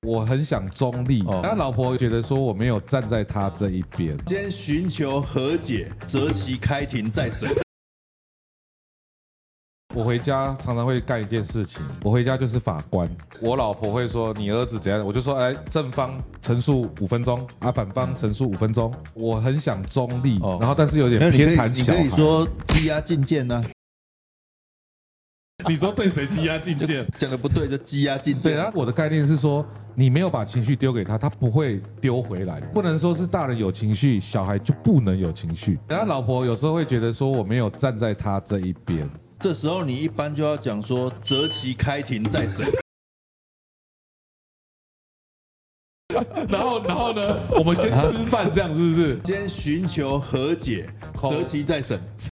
我很想中立，他老婆觉得说我没有站在他这一边。 先寻求和解，择期开庭再审。 我回家常常会干一件事情，我回家就是法官。我老婆会说你儿子怎样，我就说哎，正方陈述5分钟，反方陈述5分钟。我很想中立，然后但是有点偏袒小孩。 你可以说羁押禁见呢。 你说对谁羁押禁见？ 讲的不对就羁押禁见。 对，然后我的概念是说，你没有把情绪丢给他，他不会丢回来。不能说是大人有情绪，小孩就不能有情绪。然后老婆有时候会觉得说我没有站在他这一边。 这时候你一般就要讲说择期开庭再审。 然后呢？我们先吃饭，这样是不是？ 先寻求和解，择期再审。